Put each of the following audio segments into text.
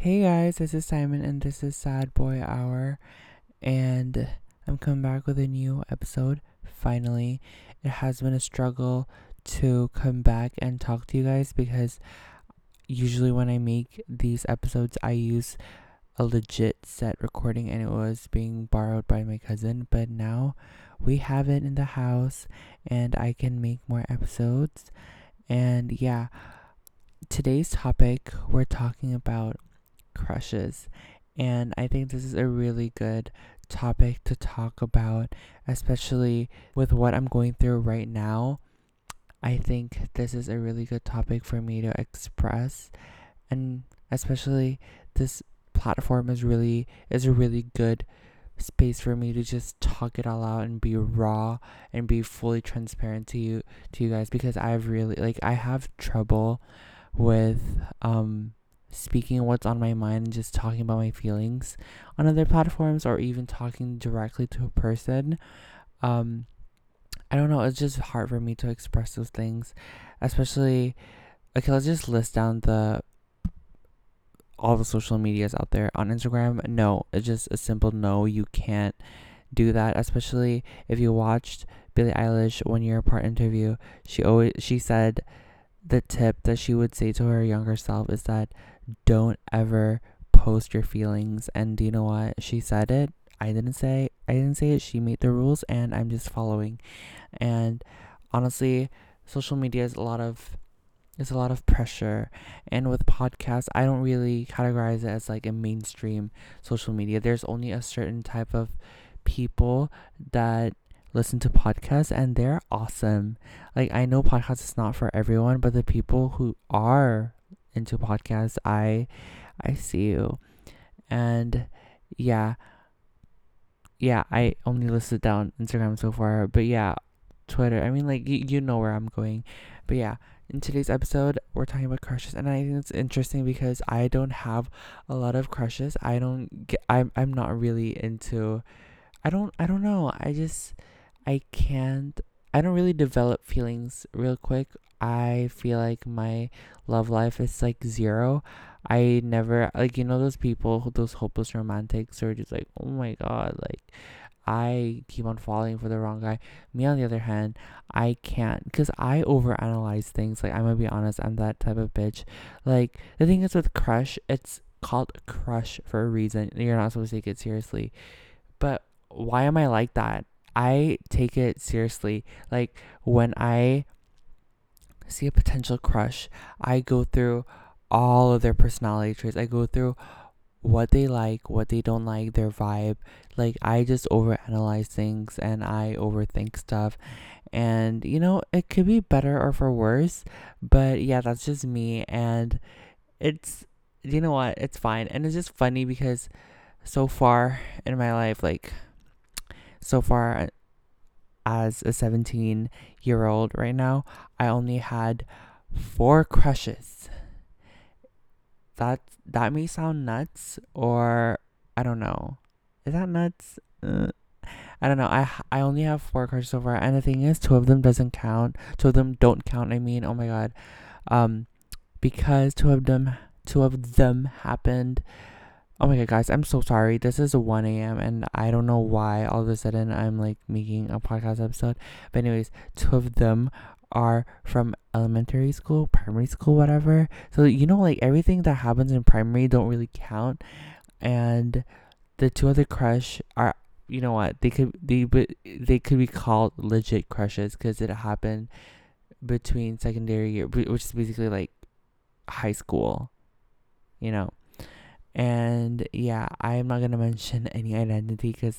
Hey guys, this is Simon and this is Sad Boy Hour, and I'm coming back with a new episode. Finally, it has been a struggle to come back and talk to you guys because usually when I make these episodes, I use a legit set recording and it was being borrowed by my cousin, but now we have it in the house and I can make more episodes. And yeah, today's topic we're talking about crushes. And I think this is a really good topic to talk about, especially with what I'm going through right now. I think this is a really good topic for me to express, and especially this platform is a really good space for me to just talk it all out and be raw and be fully transparent to you guys, because I have trouble with speaking what's on my mind and just talking about my feelings on other platforms, or even talking directly to a person. um I don't know, it's just hard for me to express those things, especially, okay, let's just list down the all the social medias out there. On Instagram, no, it's just a simple no, you can't do that, especially if you watched Billie Eilish 1 Year Apart interview. She said the tip that she would say to her younger self is that don't ever post your feelings. And do you know what? She said it. I didn't say it. She made the rules and I'm just following. And honestly, social media is a lot of pressure. And with podcasts, I don't really categorize it as like a mainstream social media. There's only a certain type of people that listen to podcasts and they're awesome. Like, I know podcasts is not for everyone, but the people who are into podcasts, I see you. And yeah, yeah, I only listed down Instagram so far, but yeah, Twitter. I mean, like, you know where I'm going. But yeah, in today's episode, we're talking about crushes, and I think it's interesting because I don't have a lot of crushes. I'm not really into. I don't know. I can't. I don't really develop feelings real quick. I feel like my love life is like zero. I never, like, those people, those hopeless romantics who are just like, oh my god, like, I keep on falling for the wrong guy. Me, on the other hand, I can't, because I overanalyze things. Like, I'm gonna be honest, I'm that type of bitch. Like, the thing is with crush, it's called crush for a reason. You're not supposed to take it seriously. But why am I like that? I take it seriously. Like, when I see a potential crush, I go through all of their personality traits. I go through what they like, what they don't like, their vibe. Like, I just overanalyze things and I overthink stuff. And it could be better or for worse, but yeah, that's just me. And it's, you know what? It's fine. And it's just funny because so far in my life, like, so far as a 17-year-old right now, I only had four crushes. That may sound nuts, or I don't know. Is that nuts? I don't know. I only have four crushes so far, and the thing is, two of them doesn't count. Two of them don't count. I mean, oh my god. Um, because two of them happened. Oh my god, guys, I'm so sorry. This is 1 a.m. and I don't know why all of a sudden I'm like making a podcast episode. But anyways, two of them are from elementary school, primary school, whatever. So like, everything that happens in primary don't really count. And the two other crush are, you know what? They could be called legit crushes because it happened between secondary year, which is basically like high school. You know. And yeah, I'm not gonna mention any identity because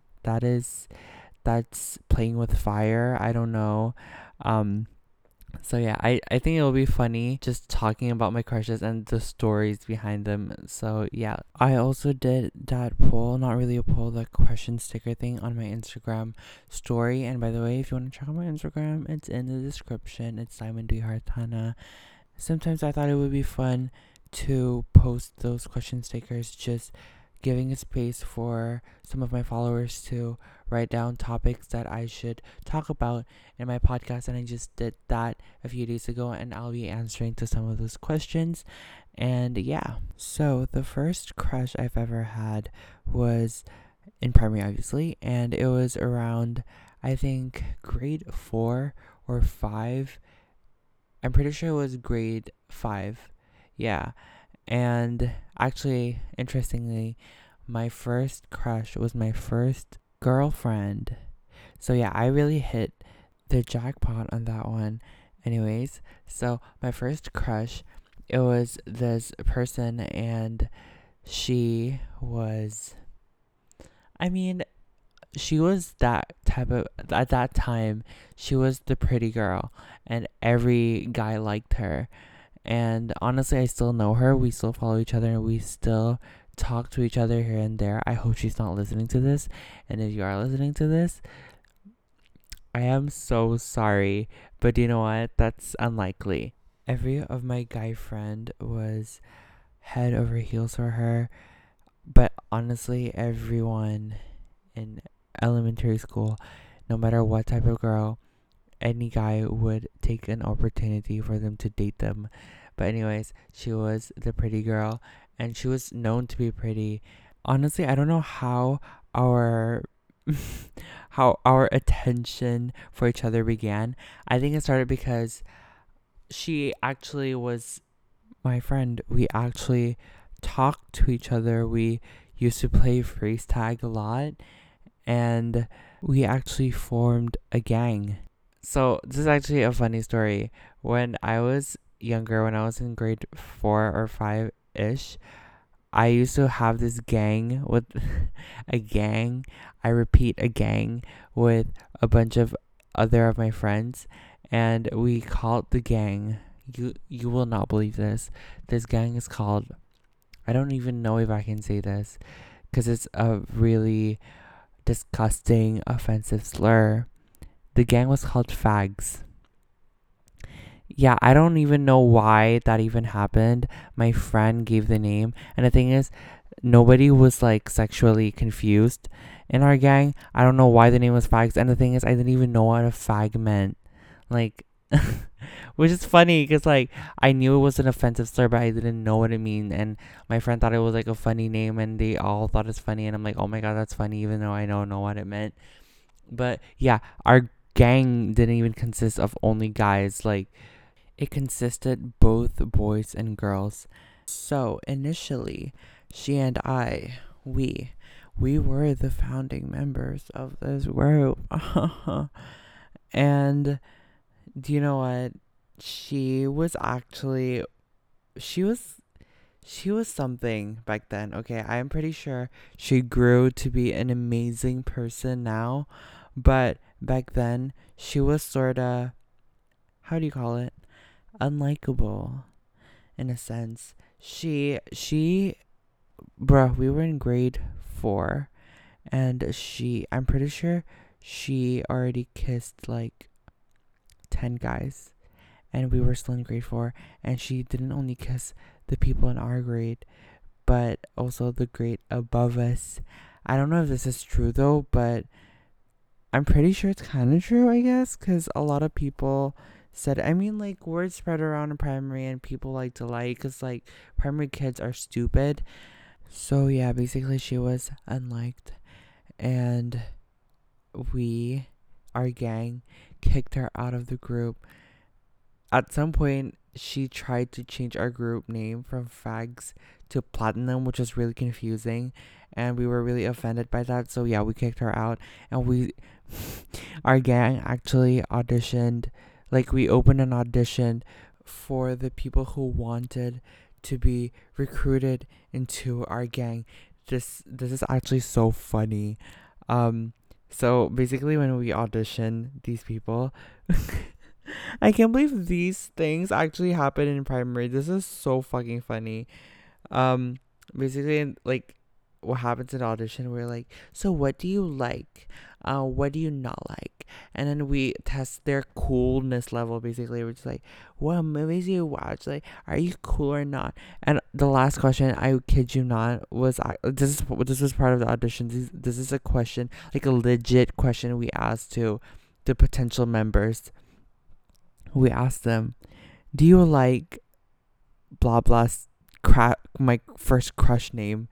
that's playing with fire. I don't know. um so yeah, I think it'll be funny just talking about my crushes and the stories behind them. So yeah, I also did that poll, not really a poll, the question sticker thing on my Instagram story. And by the way, if you want to check out my Instagram, it's in the description. It's Simon D Hartana. Sometimes I thought it would be fun to post those question stickers just giving a space for some of my followers to write down topics that I should talk about in my podcast. And I just did that a few days ago, and I'll be answering to some of those questions. And yeah, so the first crush I've ever had was in primary, obviously, and it was around, I think, grade 4 or 5. I'm pretty sure it was grade 5. Yeah. And actually, interestingly, my first crush was my first girlfriend. So yeah, I really hit the jackpot on that one. Anyways, so my first crush, it was this person, and she was, I mean, she was that type of, at that time, she was the pretty girl, and every guy liked her. And honestly, I still know her. We still follow each other, and we still talk to each other here and there. I hope she's not listening to this. And if you are listening to this, I am so sorry. But you know what? That's unlikely. Every of my guy friend was head over heels for her. But honestly, everyone in elementary school, no matter what type of girl, any guy would take an opportunity for them to date them. But anyways, she was the pretty girl, and she was known to be pretty. Honestly, I don't know how our how our attention for each other began. I think it started because she actually was my friend. We actually talked to each other. We used to play phrase tag a lot, and we actually formed a gang. So this is actually a funny story. When I was younger, when I was in grade 4 or 5 ish, I used to have this gang with a gang. I repeat, a gang with a bunch of other of my friends, and we called the gang. You will not believe this. This gang is called. I don't even know if I can say this because it's a really disgusting, offensive slur. The gang was called Fags. Yeah, I don't even know why that even happened. My friend gave the name, and the thing is, nobody was like sexually confused in our gang. I don't know why the name was Fags, and the thing is, I didn't even know what a fag meant. Like, which is funny because like I knew it was an offensive slur, but I didn't know what it mean. And my friend thought it was like a funny name, and they all thought it's funny. And I'm like, oh my god, that's funny, even though I don't know what it meant. But yeah, our gang didn't even consist of only guys. Like, it consisted both boys and girls. So initially, she and I, we were the founding members of this group. And do you know what? She was actually, she was she was something back then. Okay, I'm pretty sure she grew to be an amazing person now, but back then she was sort of, how do you call it, unlikable in a sense. She bruh, we were in grade 4, and I'm pretty sure she already kissed like 10 guys, and we were still in grade 4, and she didn't only kiss the people in our grade, but also the grade above us. I don't know if this is true though, but I'm pretty sure it's kind of true, I guess, because a lot of people said, I mean, like, words spread around in primary, and people like to lie, because, like, primary kids are stupid. So, yeah, basically, she was unliked, and our gang, kicked her out of the group. At some point, she tried to change our group name from Fags to Platinum, which was really confusing, and we were really offended by that. So yeah, we kicked her out, and our gang actually auditioned, like we opened an audition for the people who wanted to be recruited into our gang. This is actually so funny. So basically, when we auditioned these people. I can't believe these things actually happen in primary. This is so fucking funny. Um, basically, like, what happens in the audition, we're like, so what do you like? What do you not like? And then we test their coolness level. Basically, we're just like, what movies do you watch? Like, are you cool or not? And the last question, I kid you not, was this was part of the audition. This is a question, like a legit question we asked to the potential members. We asked them, do you like blah blah my first crush name?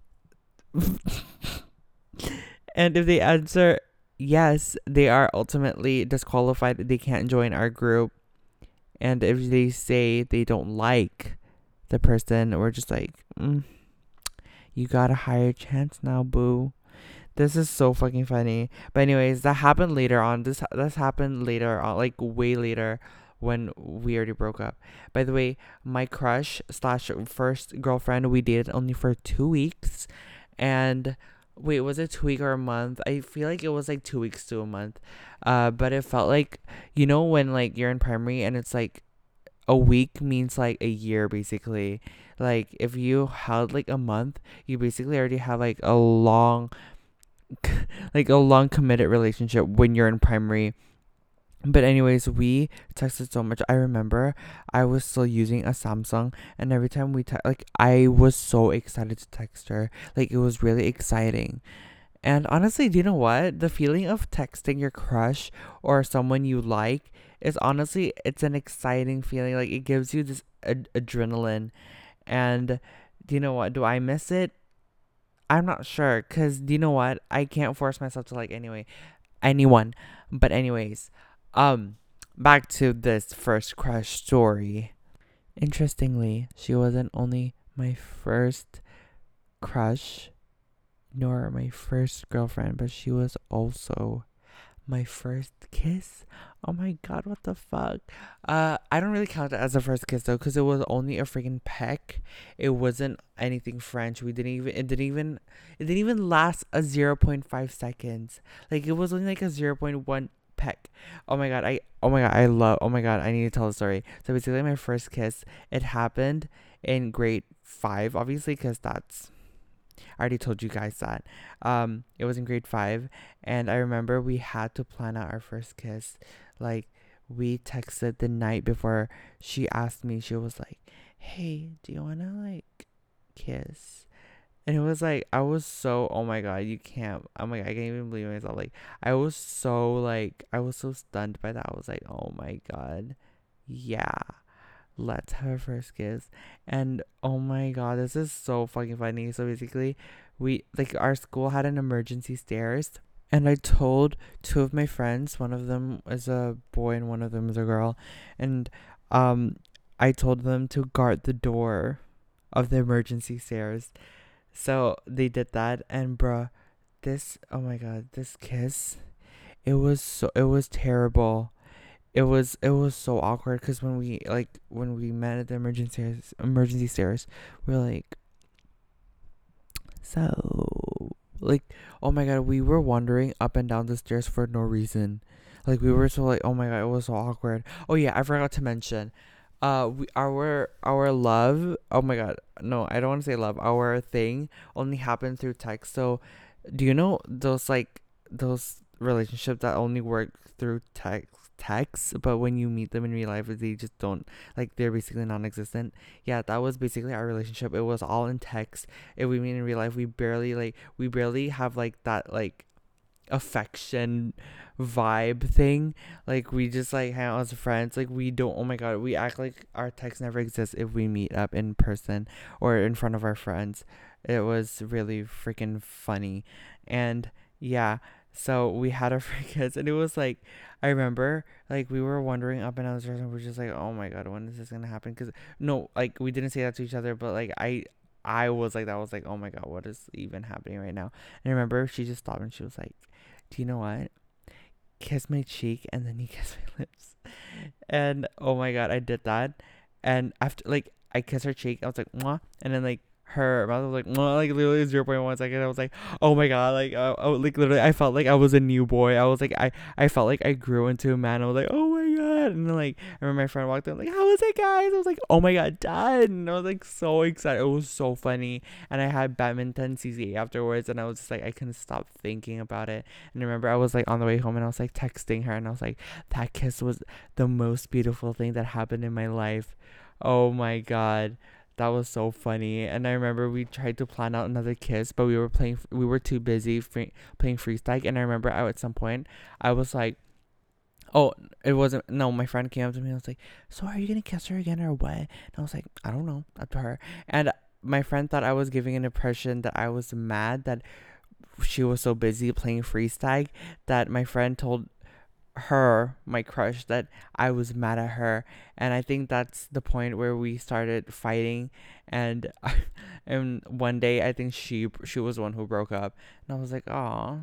And if they answer yes, they are ultimately disqualified. They can't join our group. And if they say they don't like the person, we're just like, you got a higher chance now, boo. This is so fucking funny. But anyways, that happened later on. This happened later on, like way later, when we already broke up. By the way, my crush slash first girlfriend, we dated only for 2 weeks. And wait, was it 2 week or a month? I feel like it was like 2 weeks to a month. But it felt like, when like you're in primary and it's like a week means like a year basically. Like if you held like a month, you basically already have like a long committed relationship when you're in primary. But anyways, we texted so much. I remember I was still using a Samsung, and every time I was so excited to text her. Like it was really exciting. And honestly, do you know what? The feeling of texting your crush or someone you like is honestly, it's an exciting feeling. Like it gives you this adrenaline. And do you know what? Do I miss it? I'm not sure, cause do you know what? I can't force myself to like anyone. But anyways, back to this first crush story. Interestingly, she wasn't only my first crush nor my first girlfriend, but she was also my first kiss. Oh my god, what the fuck? I don't really count it as a first kiss though, because it was only a freaking peck. It wasn't anything French. It didn't even last a 0.5 seconds. Like it was only like a 0.1 peck. Oh my god, I need to tell the story. So basically my first kiss, it happened in grade 5, obviously, because I already told you guys that. It was in grade 5, and I remember we had to plan out our first kiss. Like, we texted the night before she asked me. She was like, "Hey, do you wanna like kiss?" And it was like oh my god, you can't. Oh my god, I can't even believe myself. Like, I was so stunned by that. I was like, oh my god, yeah, let's have our first kiss. And oh my god, this is so fucking funny. So basically, our school had an emergency stairs, and I told two of my friends, one of them is a boy and one of them is a girl, and I told them to guard the door of the emergency stairs. So they did that, and bruh, oh my god, this kiss, it was terrible. It was so awkward, because when we met at the emergency stairs, we're like, so, like, oh my god, we were wandering up and down the stairs for no reason. Like we were so like, oh my god, it was so awkward. Oh yeah, I forgot to mention, our love. Oh my god, no, I don't want to say love. Our thing only happened through text. So, do you know those relationships that only work through text, but when you meet them in real life, they just don't, like, they're basically non-existent. Yeah, that was basically our relationship. It was all in text. If we meet in real life, we barely have like that, like, affection vibe thing. Like we just like hang out as friends. Like we don't, oh my god, we act like our text never exists if we meet up in person or in front of our friends. It was really freaking funny. And yeah, so we had our free kids, and it was like, I remember, like, we were wondering up and down the stairs, and we're just like, oh my god, when is this gonna happen? Because no, like, we didn't say that to each other, but like I was like, that was like, oh my god, what is even happening right now? And I remember she just stopped and she was like, do you know what? Kiss my cheek and then you kiss my lips. And oh my god, I did that. And after, like, I kissed her cheek, I was like, mwah. And then, like, her mouth was like, mwah, like, literally 0.1 second. I was like, oh my god, like, like, literally, I felt like I was a new boy. I was like, I felt like I grew into a man. I was like, oh my god. And then, like, I remember my friend walked in, like, how was it, guys? I was like, oh my god, done. And I was like so excited. It was so funny. And I had badminton CCA afterwards, and I was just like, I couldn't stop thinking about it. And I remember I was like on the way home, and I was like texting her, and I was like, that kiss was the most beautiful thing that happened in my life. Oh my god. That was so funny. And I remember we tried to plan out another kiss, but we were too busy playing freestyle. And I remember at some point I was like, oh, it wasn't, no, my friend came up to me and was like, so are you gonna kiss her again or what? And I was like, I don't know, up to her. And my friend thought I was giving an impression that I was mad that she was so busy playing freestyle, that my friend told her, my crush, that I was mad at her. And I think that's the point where we started fighting. And and one day I think she was the one who broke up. And I was like, oh,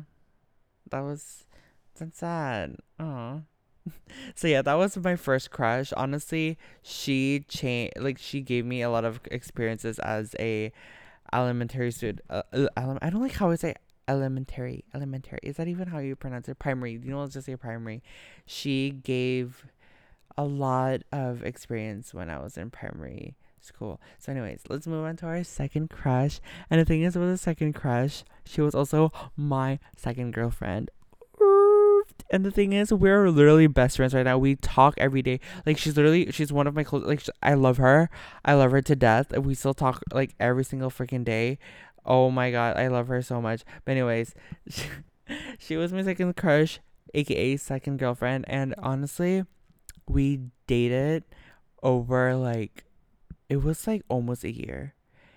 that's sad. Oh. So yeah, that was my first crush. Honestly, she changed, like, she gave me a lot of experiences as a elementary student. I don't like how I say elementary. Elementary. Is that even how you pronounce it? Primary. You know, let's just say primary. She gave a lot of experience when I was in primary school. So anyways, let's move on to our second crush. And the thing is, with the second crush, she was also my second girlfriend. And the thing is, we're literally best friends right now. We talk every day. Like, she's one of my close, like, I love her. I love her to death. We still talk, like, every single freaking day. Oh my god, I love her so much. But anyways, she was my second crush, aka second girlfriend. And honestly, we dated over, like, it was like almost a year.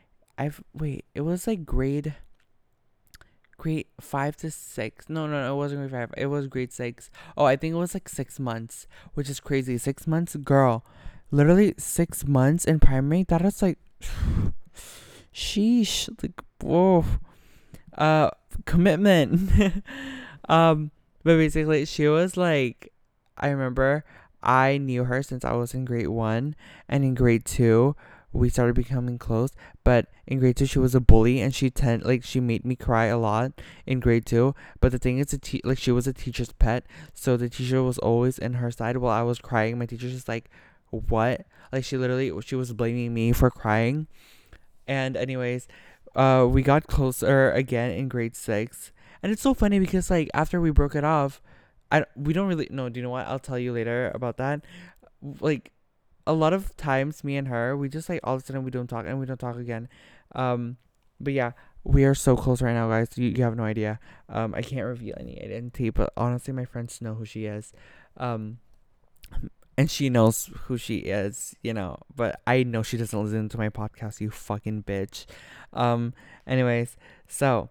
It was like grade 5 to 6. No, it wasn't grade 5. It was grade 6. Oh, I think it was like 6 months, which is crazy. 6 months, girl. Literally 6 months in primary. That is like, sheesh. Like, whoa. Commitment. But basically, she was like, I remember I knew her since I was in grade 1, and in grade 2 we started becoming close. But in grade 2 she was a bully, and she made me cry a lot in grade 2. But the thing is, like, she was a teacher's pet, so the teacher was always in her side while I was crying. My teacher's just like, what? Like, she was blaming me for crying. And anyways, we got closer again in grade 6. And it's so funny because, like, after we broke it off, we don't really know. Do you know what? I'll tell you later about that. Like, a lot of times, me and her, we just, like, all of a sudden we don't talk, and we don't talk again. Um, but yeah, we are so close right now, guys. You have no idea. I can't reveal any identity, but honestly, my friends know who she is. Um, and she knows who she is, you know. But I know she doesn't listen to my podcast, you fucking bitch. Um, anyways, so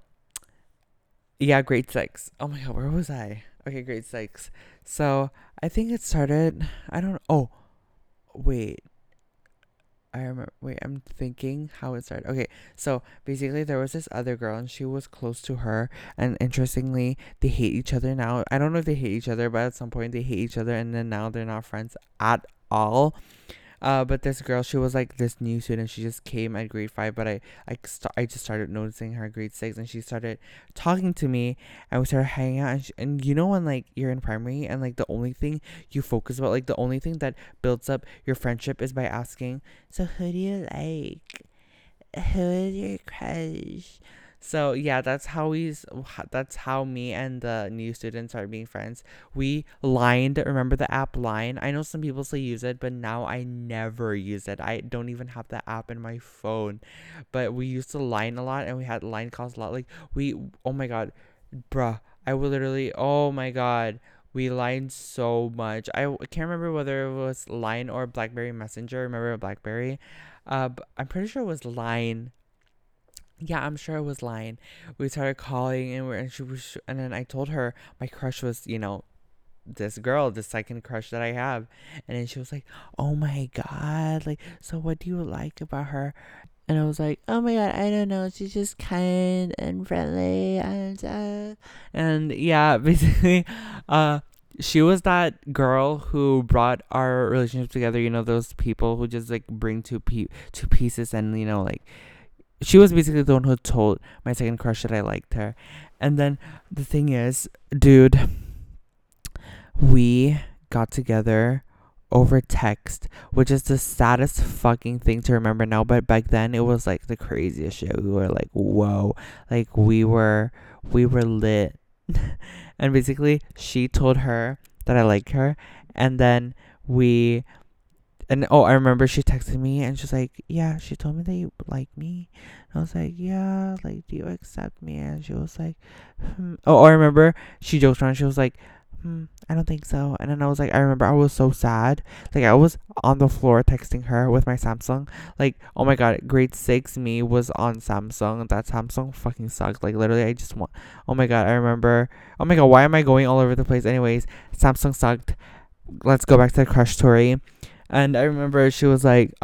yeah, grade 6. Oh my god, where was I? Okay, grade 6. So I think it started. I don't. Oh, wait. I remember. Wait, I'm thinking how it started. Okay, so basically, there was this other girl, and she was close to her. And interestingly, they hate each other now. I don't know if they hate each other, but at some point they hate each other, and then now they're not friends at all. But this girl, she was like this new student. She just came at grade 5, but I just started noticing her at grade 6, and she started talking to me, and we started hanging out. And you know when, like, you're in primary, and, like, the only thing you focus about, like, the only thing that builds up your friendship is by asking, so who do you like? Who is your crush? So yeah, that's how me and the new students are being friends. We lined. Remember the app Line? I know some people still use it, but now I never use it. I don't even have the app in my phone. But we used to line a lot, and we had line calls a lot. Like, oh my god, bruh, I would literally, oh my god. We lined so much. I can't remember whether it was Line or BlackBerry Messenger. Remember BlackBerry? But I'm pretty sure it was Line. Yeah, I'm sure it was Line. We started calling, and then I told her my crush was, this girl, the second crush that I have. And then she was like, oh my god, like, so what do you like about her? And I was like, oh my god, I don't know, she's just kind and friendly, and yeah, basically, she was that girl who brought our relationship together. You know, those people who just, like, bring two pieces, and, like, she was basically the one who told my second crush that I liked her. And then the thing is, dude, we got together over text, which is the saddest fucking thing to remember now. But back then, it was like the craziest shit. We were like, whoa, like we were lit. And basically, she told her that I liked her, and then we. And oh, I remember she texted me and she's like, yeah, she told me that you like me. And I was like, yeah, like, do you accept me? And she was like, oh, I remember she joked around. She was like, I don't think so. And then I was like, I remember I was so sad. Like, I was on the floor texting her with my Samsung. Like, oh my God, grade 6 me was on Samsung. That Samsung fucking sucked. Like, literally, I just want, oh my God, I remember, oh my God, why am I going all over the place? Anyways, Samsung sucked. Let's go back to the crush story. And I remember she was like,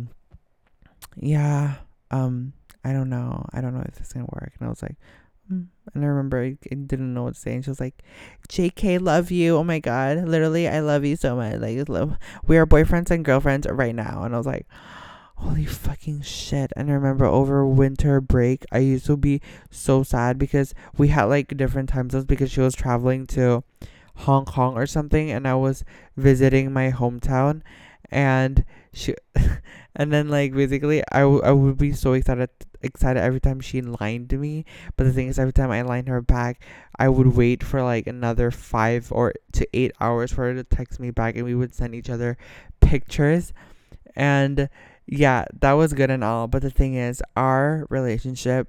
yeah, I don't know. I don't know if this is going to work. And I was like, and I remember I didn't know what to say. And she was like, JK, love you. Oh my God. Literally, I love you so much. Like, we are boyfriends and girlfriends right now. And I was like, holy fucking shit. And I remember over winter break, I used to be so sad because we had like different time zones because she was traveling to Hong Kong or something. And I was visiting my hometown. And she and then like basically I would be so excited every time she lined me. But the thing is, every time I lined her back, I would wait for like another 5 or to 8 hours for her to text me back, and we would send each other pictures. And yeah, that was good and all, but the thing is, our relationship,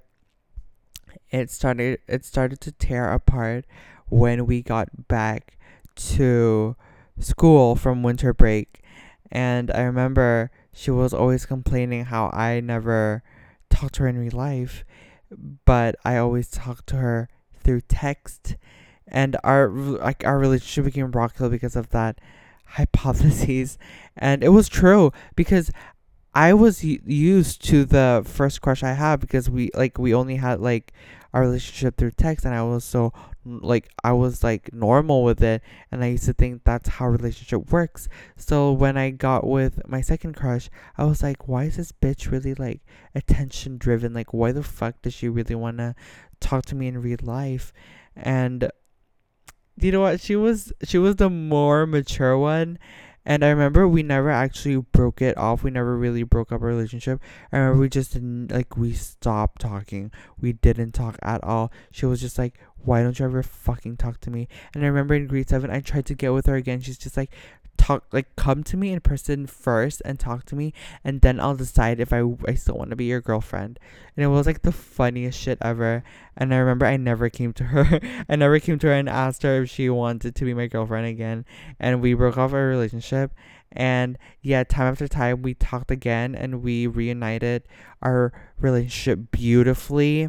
it started to tear apart when we got back to school from winter break. And I remember she was always complaining how I never talked to her in real life, but I always talked to her through text. And our relationship became rock hill because of that hypothesis. And it was true because I was used to the first crush I had because we only had like our relationship through text, and I was so like I was like normal with it, and I used to think that's how relationship works. So when I got with my second crush, I was like, why is this bitch really like attention driven? Like, why the fuck does she really want to talk to me in real life? And you know what? She was the more mature one. And I remember we never actually broke it off. We never really broke up our relationship. I remember we just didn't, like, we stopped talking. We didn't talk at all. She was just like, why don't you ever fucking talk to me? And I remember in grade 7, I tried to get with her again. She's just like, come to me in person first and talk to me, and then I'll decide if I still want to be your girlfriend. And it was like the funniest shit ever. And I remember I never came to her. I never came to her and asked her if she wanted to be my girlfriend again. And we broke off our relationship. And yeah, time after time, we talked again and we reunited our relationship beautifully.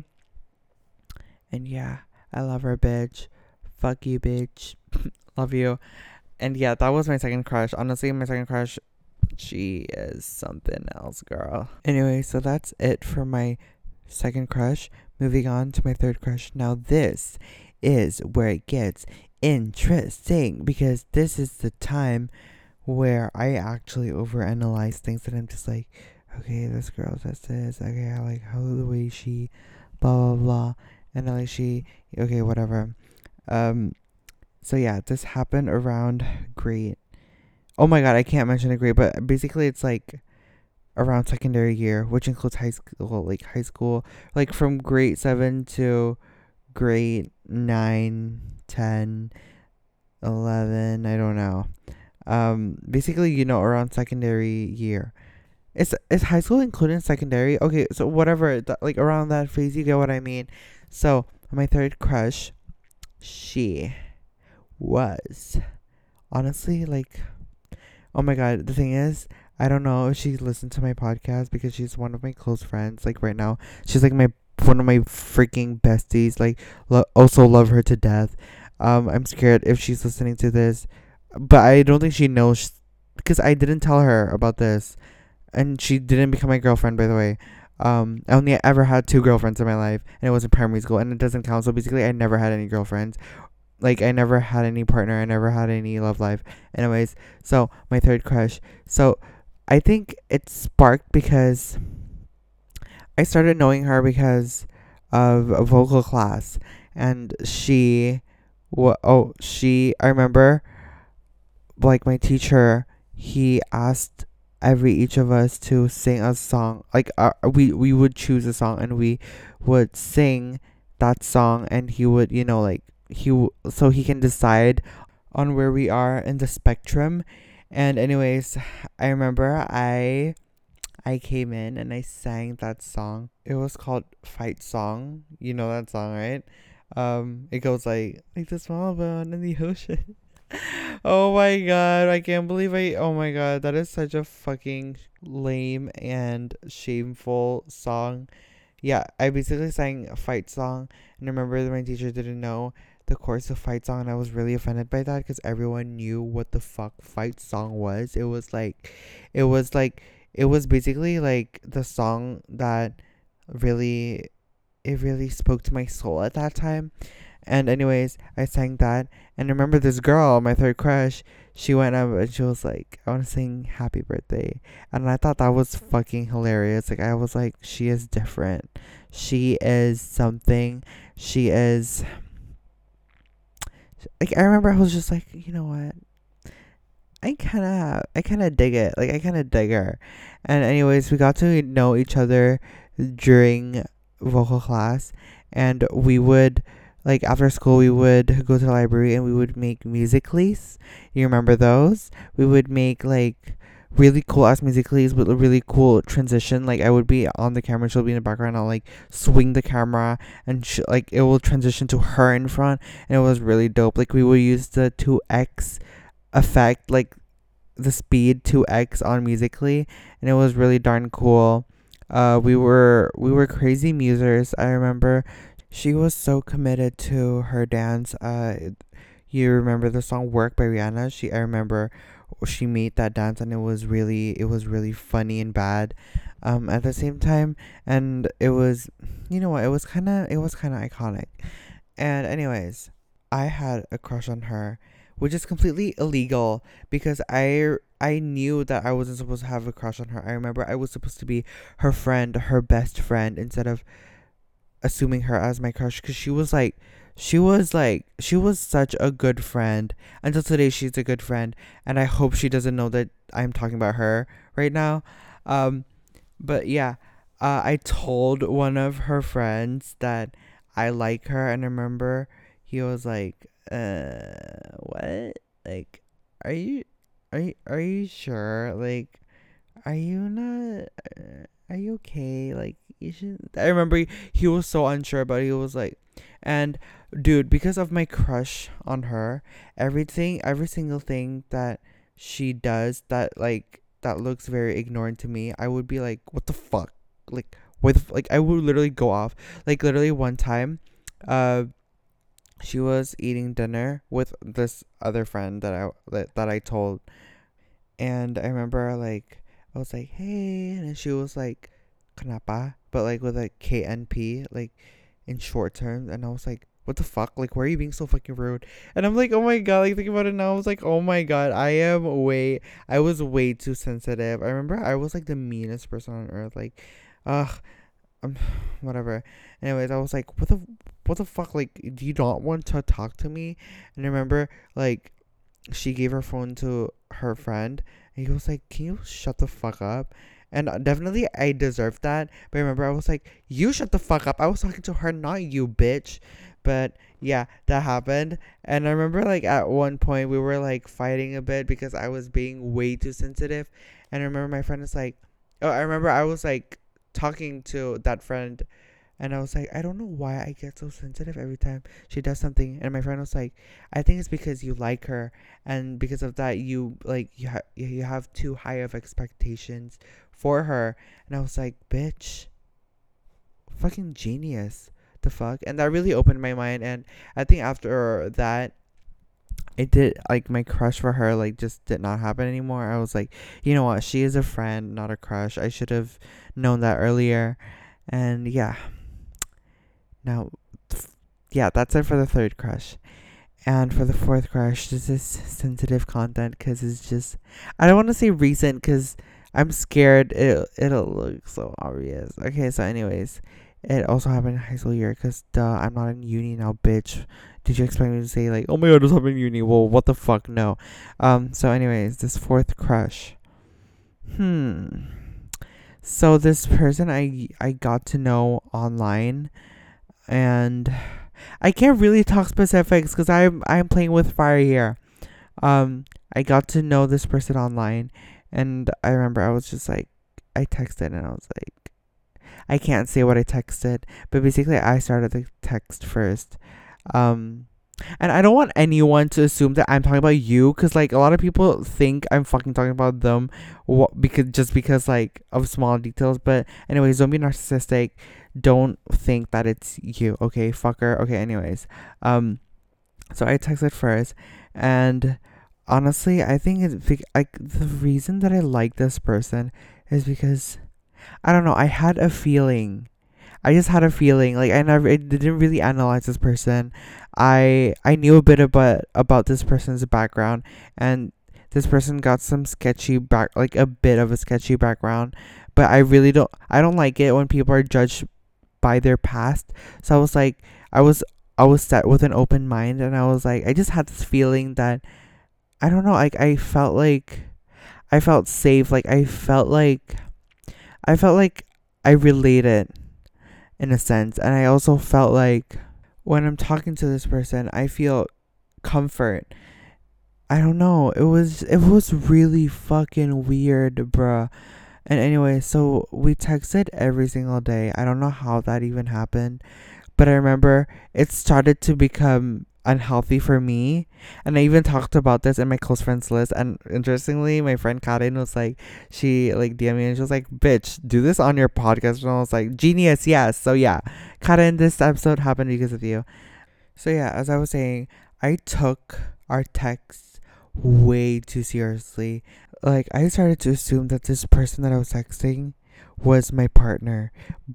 And yeah, I love her, bitch. Fuck you, bitch. Love you. And yeah, that was my second crush. Honestly, my second crush, she is something else, girl. Anyway, so that's it for my second crush. Moving on to my third crush. Now, this is where it gets interesting because this is the time where I actually overanalyze things, and I'm just like, okay, this girl says this. Okay, I like how the way she blah blah blah, and I like she. Okay, whatever. So yeah, this happened around grade. Oh my God, I can't mention a grade, but basically it's like around secondary year, which includes high school, like from grade 7 to grade 9, 10, 11, I don't know. Basically, around secondary year. Is high school included in secondary? Okay, so whatever, like around that phase, you get what I mean. So, my third crush, she was honestly like, oh my God, the thing is, I don't know if she listened to my podcast because she's one of my close friends. Like right now, she's like one of my freaking besties. Like, also love her to death. I'm scared if she's listening to this, but I don't think she knows because I didn't tell her about this, and she didn't become my girlfriend, by the way. I only ever had 2 girlfriends in my life, and it was in primary school, and it doesn't count. So basically, I never had any girlfriends. Like, I never had any partner. I never had any love life. Anyways, so my third crush. So I think it sparked because I started knowing her because of a vocal class, and I remember, like, my teacher he asked every each of us to sing a song. Like we would choose a song and we would sing that song, and he would, like so he can decide on where we are in the spectrum. And anyways, I remember I came in and I sang that song. It was called Fight Song. You know that song, right? It goes like the small bone in the ocean. Oh my god, I can't believe oh my god, that is such a fucking lame and shameful song. Yeah, I basically sang a fight song, and I remember that my teacher didn't know the chorus of fight song, and I was really offended by that because everyone knew what the fuck fight song was. It was like, it was basically like the song that really, it really spoke to my soul at that time. And anyways, I sang that, and I remember this girl, my third crush. She went up and she was like, "I want to sing Happy Birthday," and I thought that was fucking hilarious. Like I was like, she is different. She is something. She is like, I remember I was just like, you know what? I kind of dig it. Like I kind of dig her. And anyways, we got to know each other during vocal class, and we would, like, after school we would go to the library and we would make musicallys. You remember those? We would make like really cool ass musicallys with a really cool transition. Like I would be on the camera and she'll be in the background. I'll like swing the camera and like it will transition to her in front, and it was really dope. Like we would use the 2x effect, like the speed 2x on Musically, and it was really darn cool. We were crazy musers. I remember she was so committed to her dance. You remember the song "Work" by Rihanna? I remember she made that dance, and it was really funny and bad, at the same time, and it was, you know what, it was kind of iconic. And anyways, I had a crush on her, which is completely illegal because I knew that I wasn't supposed to have a crush on her. I remember I was supposed to be her friend, her best friend, instead of assuming her as my crush, because she was such a good friend. Until today she's a good friend, and I hope she doesn't know that I'm talking about her right now. Um but yeah, I told one of her friends that I like her, and I remember he was like, what? Like, are you sure? Like, are you not? Are you okay? Like, you should. I remember he was so unsure, but he was like, and dude, because of my crush on her, every single thing that she does that looks very ignorant to me, I would be like, what the fuck? Like, like I would literally go off. Like literally one time, uh, she was eating dinner with this other friend that I told, and I remember like I was like, hey, and she was like, "Kenapa?" But like with a KNP, like in short terms, and I was like, what the fuck? Like, why are you being so fucking rude? And I'm like, oh my god, like thinking about it now, I was like, oh my god, I was way too sensitive. I remember I was like the meanest person on earth. Like, ugh, um, whatever. Anyways, I was like, what the fuck? Like, do you not want to talk to me? And I remember like she gave her phone to her friend, and he was like, can you shut the fuck up? And definitely I deserved that, but I remember I was like, you shut the fuck up, I was talking to her, not you, bitch. But yeah, that happened. And I remember like at one point we were like fighting a bit because I was being way too sensitive. And I remember my friend was like, oh, I remember I was like talking to that friend, and I was like, I don't know why I get so sensitive every time she does something. And my friend was like, I think it's because you like her, and because of that, you have too high of expectations for her. And I was like, bitch, fucking genius, the fuck. And that really opened my mind. And I think after that, it did, like, my crush for her like just did not happen anymore. I was like, you know what? She is a friend, not a crush. I should have known that earlier. And yeah, now, yeah, that's it for the third crush. And for the fourth crush, this is sensitive content because it's just, I don't want to say recent because I'm scared it'll look so obvious. Okay, so anyways, it also happened in high school year because I'm not in uni now, bitch. did you expect me to say like, oh my god, this happened in uni? Well, what the fuck? No. So anyways, this fourth crush. So this person I got to know online, and I can't really talk specifics because I'm playing with fire here. I got to know this person online, and I remember I was just like, I texted and I was like, I can't say what I texted, but basically I started the text first. Um, and I don't want anyone to assume that I'm talking about you, because like a lot of people think I'm fucking talking about them, because like of small details. But anyways, don't be narcissistic. Don't think that it's you. Okay, fucker. Okay, anyways, so I texted first, and honestly, I think like the reason that I like this person is because I don't know. I had a feeling. I just had a feeling. Like I didn't really analyze this person. I knew a bit about this person's background, and this person got some sketchy like a bit of a sketchy background. But I don't like it when people are judged by their past. So I was like, I was I was set with an open mind, and I was like, I just had this feeling that I don't know. Like I felt safe. Like I felt like I related in a sense. And I also felt like when I'm talking to this person, I feel comfort. I don't know. It was really fucking weird, bruh. And anyway, so we texted every single day. I don't know how that even happened, but I remember it started to become unhealthy for me. And I even talked about this in my close friends list. And interestingly, my friend Karen was like, she like DM'd me and she was like, bitch, do this on your podcast. And I was like, genius, yes. So yeah, Karen, this episode happened because of you. So yeah, as I was saying, I took our texts way too seriously. Like I started to assume that this person that I was texting was my partner.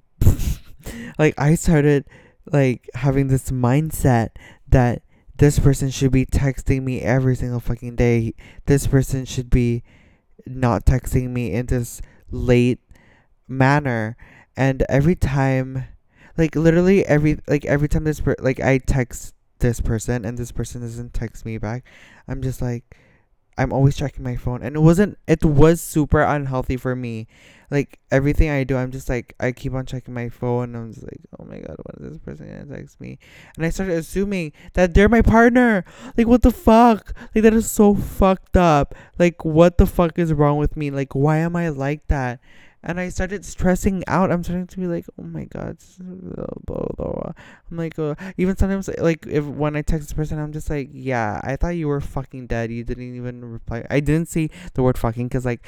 Like I started like having this mindset that this person should be texting me every single fucking day. This person should be not texting me in this late manner. And every time, like literally every time like I text this person and this person doesn't text me back, I'm just like, I'm always checking my phone, and it was super unhealthy for me. Like everything I do, I'm just like, I keep on checking my phone. And I'm just like, oh my god, when is this person gonna text me? And I started assuming that they're my partner. Like what the fuck? Like that is so fucked up. Like what the fuck is wrong with me? Like why am I like that? And I started stressing out. I'm starting to be like, oh my god, blah, blah, blah. I'm like, even sometimes, like, if when I text this person, I'm just like, yeah, I thought you were fucking dead. You didn't even reply. I didn't say the word fucking because, like,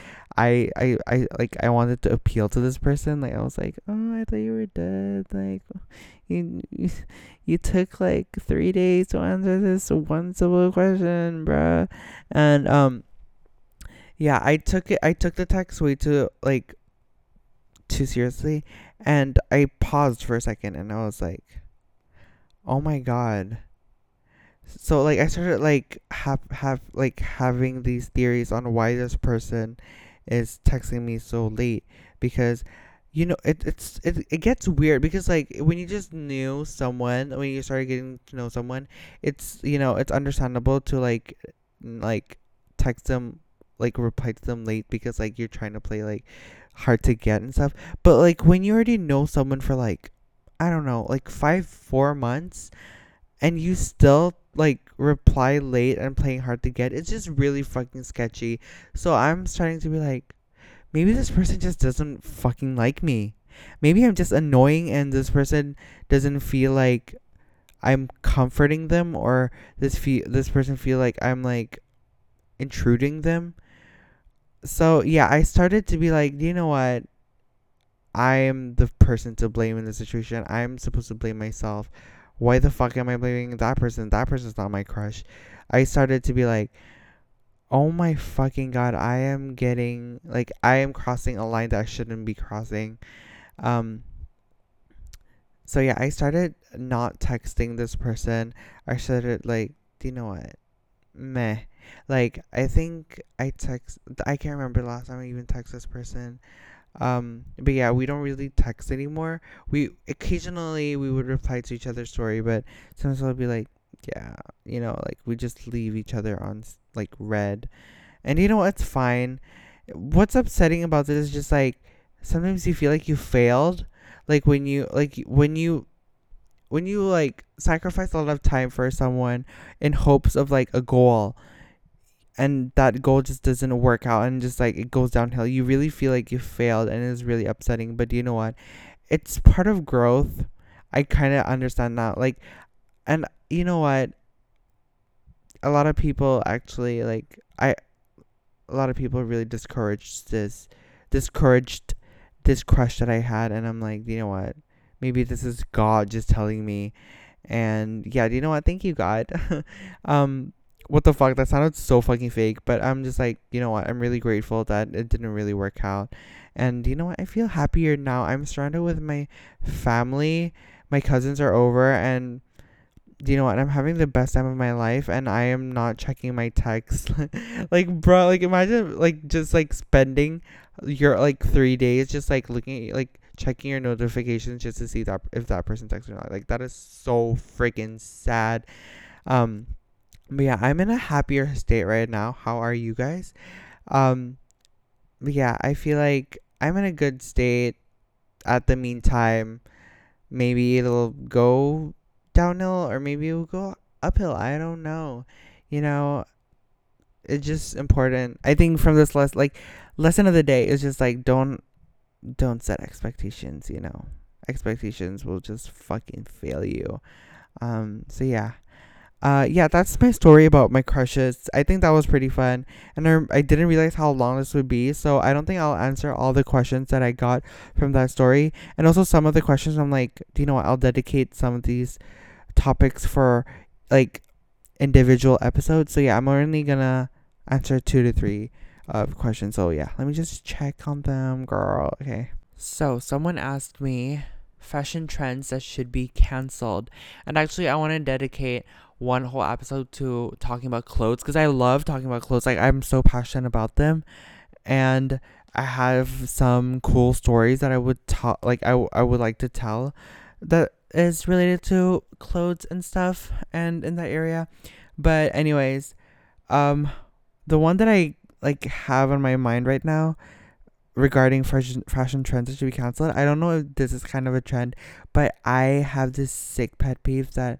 I wanted to appeal to this person. Like, I was like, oh, I thought you were dead. Like, you took like 3 days to answer this one simple question, bruh. And yeah, I took the text way too like too seriously, and I paused for a second and I was like, oh my god. So like I started like have like having these theories on why this person is texting me so late, because it gets weird because like when you just knew someone, when you started getting to know someone, it's it's understandable to like text them, like reply to them late because like you're trying to play like hard to get and stuff. But like when you already know someone for like, I don't know, like 4 months, and you still like reply late and playing hard to get, it's just really fucking sketchy. So I'm starting to be like, maybe this person just doesn't fucking like me. Maybe I'm just annoying and this person doesn't feel like I'm comforting them, or this person feel like I'm like intruding them. So yeah, I started to be like, do you know what? I'm the person to blame in this situation. I'm supposed to blame myself. Why the fuck am I blaming that person? That person's not my crush. I started to be like, oh my fucking god, I am crossing a line that I shouldn't be crossing. Um so yeah, I started not texting this person. I started like, do you know what? Meh. Like I can't remember the last time I even text this person. But yeah, we don't really text anymore. We occasionally we would reply to each other's story, but sometimes I'll be like, yeah, like we just leave each other on like red. And you know what? It's fine. What's upsetting about this is just like sometimes you feel like you failed, like when you like sacrifice a lot of time for someone in hopes of like a goal, and that goal just doesn't work out and just like it goes downhill. You really feel like you failed, and it's really upsetting. But you know what? It's part of growth. I kind of understand that. Like, and you know what? A lot of people actually a lot of people really discouraged this crush that I had, and I'm like, you know what? Maybe this is God just telling me. And yeah, do you know what? Thank you, God. um, what the fuck? That sounded so fucking fake, but I'm just like, you know what? I'm really grateful that it didn't really work out. And you know what? I feel happier now. I'm surrounded with my family. My cousins are over, and you know what? I'm having the best time of my life, and I am not checking my texts. Like, bro, like imagine like just like spending your like 3 days just like looking at, like checking your notifications just to see that if that person texts or not. Like that is so freaking sad. Um, but yeah, I'm in a happier state right now. How are you guys? Um, but yeah, I feel like I'm in a good state. At the meantime, maybe it'll go downhill or maybe it'll go uphill. I don't know. You know, it's just important. I think from this lesson of the day is just like don't set expectations, Expectations will just fucking fail you. So yeah. Yeah, that's my story about my crushes. I think that was pretty fun. And I didn't realize how long this would be. So I don't think I'll answer all the questions that I got from that story. And also some of the questions I'm like, do you know what? I'll dedicate some of these topics for like individual episodes. So yeah, I'm only gonna answer 2 to 3 questions. So yeah, let me just check on them, girl. Okay. So someone asked me fashion trends that should be canceled, and actually I want to dedicate one whole episode to talking about clothes because I love talking about clothes. Like I'm so passionate about them, and I have some cool stories that I would talk like I would like to tell that is related to clothes and stuff and in that area. But anyways, um the one that I like have on my mind right now regarding fashion trends that should be canceled. I don't know if this is kind of a trend, but I have this sick pet peeve that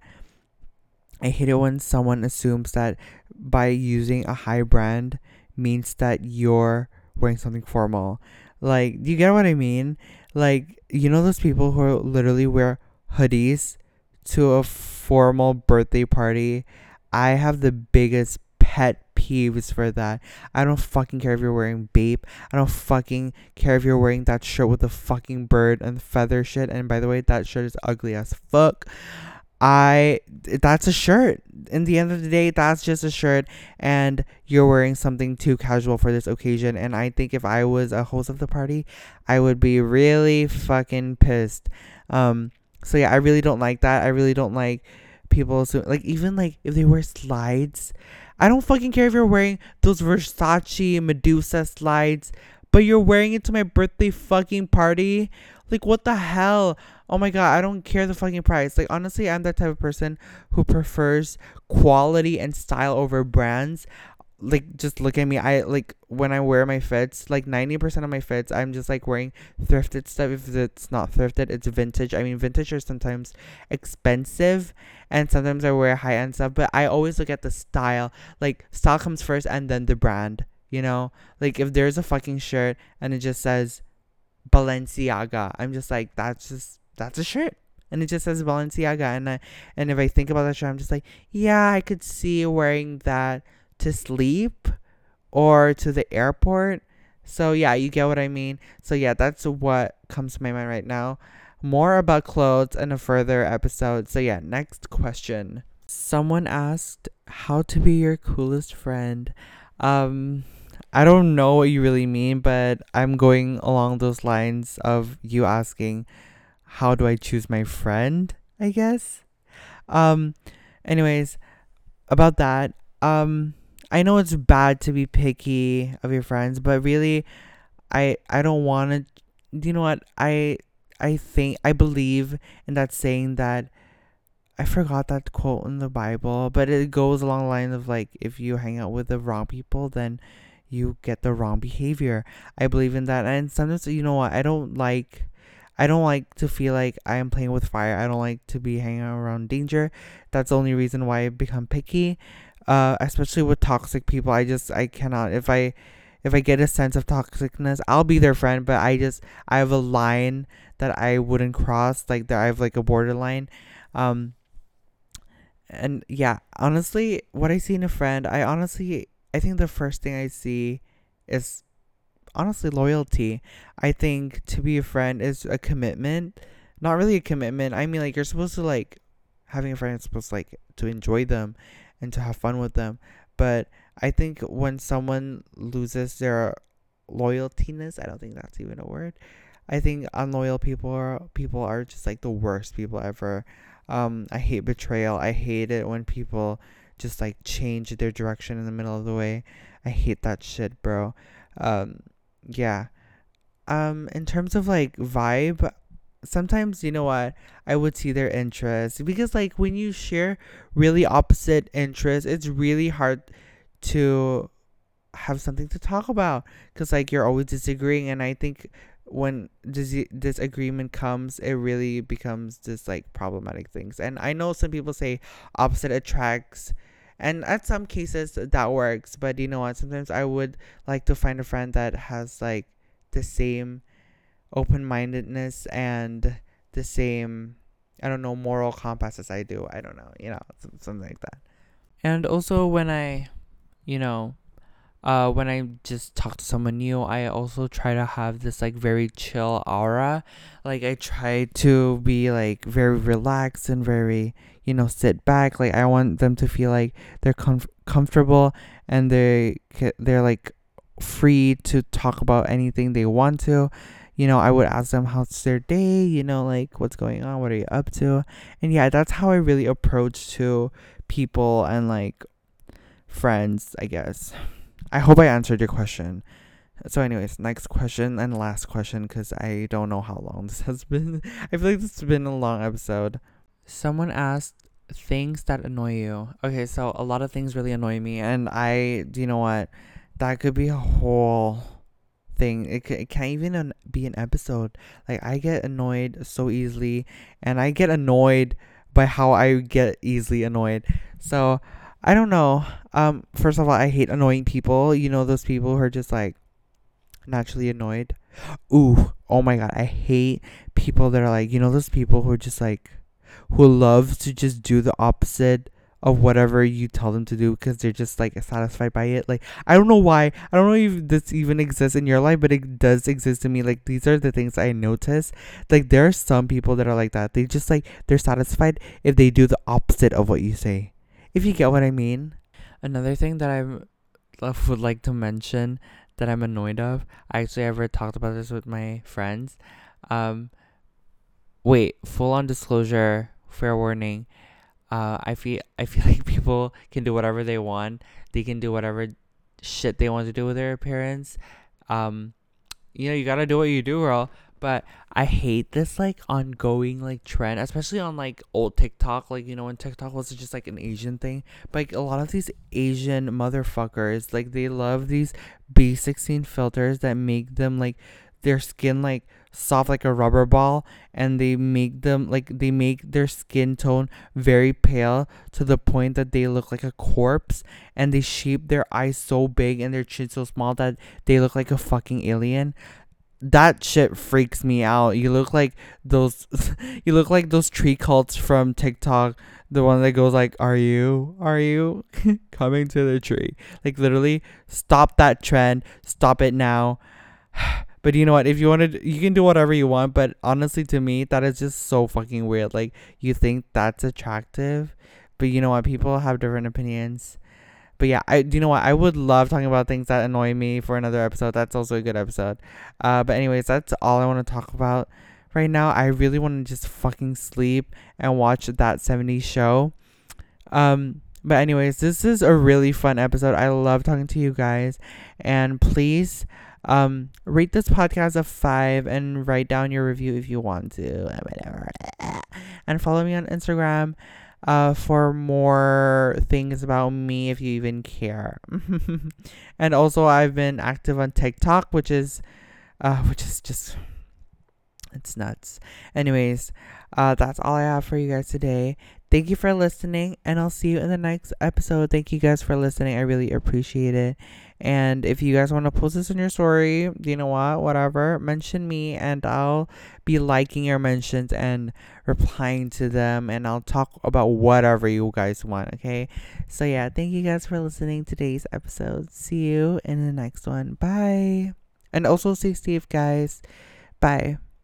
I hate it when someone assumes that by using a high brand means that you're wearing something formal. Like, do you get what I mean? Like, those people who literally wear hoodies to a formal birthday party? I have the biggest pet peeves for that. I don't fucking care if you're wearing Bape. I don't fucking care if you're wearing that shirt with the fucking bird and feather shit. And by the way, that shirt is ugly as fuck. That's a shirt. In the end of the day, that's just a shirt, and you're wearing something too casual for this occasion. And I think if I was a host of the party, I would be really fucking pissed. So yeah, I really don't like that. I really don't like people like even like if they wear slides. I don't fucking care if you're wearing those Versace Medusa slides, but you're wearing it to my birthday fucking party. Like what the hell? Oh my god, I don't care the fucking price. Like honestly, I'm that type of person who prefers quality and style over brands. Like just look at me. I like when I wear my fits, like 90% of my fits, I'm just like wearing thrifted stuff. If it's not thrifted, it's vintage. I mean, vintage are sometimes expensive, and sometimes I wear high end stuff, but I always look at the style. Like style comes first and then the brand, Like if there's a fucking shirt and it just says Balenciaga, I'm just like that's a shirt. And it just says Balenciaga, and if I think about that shirt, I'm just like, yeah, I could see wearing that to sleep or to the airport. So yeah, you get what I mean. So yeah, that's what comes to my mind right now. More about clothes in a further episode. So yeah, next question. Someone asked how to be your coolest friend. Um I don't know what you really mean, but I'm going along those lines of you asking how do I choose my friend, I guess. Um anyways, about that, I know it's bad to be picky of your friends, but really I don't want to. You know what? I think I believe in that saying that I forgot that quote in the Bible, but it goes along the lines of like, if you hang out with the wrong people, then you get the wrong behavior. I believe in that. And sometimes, you know what, I don't like to feel like I am playing with fire. I don't like to be hanging out around danger. That's the only reason why I become picky. Especially with toxic people. I cannot. If I get a sense of toxicness, I'll be their friend, but I have a line that I wouldn't cross. Like that I have like a borderline. Um and yeah, honestly, what I see in a friend, I think the first thing I see is honestly loyalty. I think to be a friend is a commitment. Not really a commitment. I mean, like, you're supposed to like having a friend is supposed to like to enjoy them and to have fun with them. But I think when someone loses their loyaltiness, I don't think that's even a word. I think unloyal people are just like the worst people ever. I hate betrayal. I hate it when people just like change their direction in the middle of the way. I hate that shit, bro. Um, yeah. In terms of like vibe, sometimes you know what, I would see their interests because like when you share really opposite interests, it's really hard to have something to talk about because like you're always disagreeing. And I think when disagreement comes, it really becomes this like problematic things. And I know some people say opposite attracts, and at some cases that works, but you know what, sometimes I would like to find a friend that has like the same open-mindedness and the same, I don't know, moral compass as I do. I don't know, something like that. And also you know when I just talk to someone new, I also try to have this like very chill aura. Like I try to be like very relaxed and very, sit back. Like I want them to feel like they're comfortable, and they're like free to talk about anything they want to. I would ask them how's their day, like what's going on, what are you up to? And yeah, that's how I really approach to people and like friends, I guess. I hope I answered your question. So, anyways, next question and last question because I don't know how long this has been. I feel like this has been a long episode. Someone asked things that annoy you. Okay, so a lot of things really annoy me, and you know what? That could be a whole thing. It can't even be an episode. Like, I get annoyed so easily, and I get annoyed by how I get easily annoyed. So, I don't know. First of all, I hate annoying people. Those people who are just like naturally annoyed. Ooh, oh my god, I hate people that are like, those people who are just like, who love to just do the opposite of whatever you tell them to do because they're just like satisfied by it. Like, I don't know why. I don't know if this even exists in your life, but it does exist in me. Like, these are the things I notice. Like, there are some people that are like that. They just like, they're satisfied if they do the opposite of what you say. If you get what I mean. Another thing that I would like to mention that I'm annoyed of. I actually ever talked about this with my friends. Wait, full on disclosure, fair warning. I feel like people can do whatever they want. They can do whatever shit they want to do with their appearance. You gotta do what you do, girl. But I hate this like ongoing like trend, especially on like old TikTok. Like, when TikTok was just like an Asian thing. But like a lot of these Asian motherfuckers, like they love these B16 filters that make them like their skin like soft like a rubber ball, and they make their skin tone very pale to the point that they look like a corpse, and they shape their eyes so big and their chin so small that they look like a fucking alien. That shit freaks me out. You look like those you look like those tree cults from TikTok, the one that goes like, are you coming to the tree? Like, literally, stop that trend, stop it now. But you know what, if you wanted, you can do whatever you want, but honestly, to me, that is just so fucking weird. Like, you think that's attractive, but you know what, people have different opinions. But yeah, you know what, I would love talking about things that annoy me for another episode. That's also a good episode. But anyways, that's all I want to talk about right now. I really want to just fucking sleep and watch that 70s show. But anyways, this is a really fun episode. I love talking to you guys, and please rate this podcast a 5 and write down your review if you want to, and follow me on Instagram. for more things about me if you even care. And also I've been active on TikTok, which is just, it's nuts. Anyways, that's all I have for you guys today. Thank you for listening, and I'll see you in the next episode. Thank you guys for listening. I really appreciate it. And if you guys want to post this in your story, you know what? Whatever. Mention me, and I'll be liking your mentions and replying to them. And I'll talk about whatever you guys want, okay? So, yeah, thank you guys for listening to today's episode. See you in the next one. Bye. And also stay safe, guys. Bye.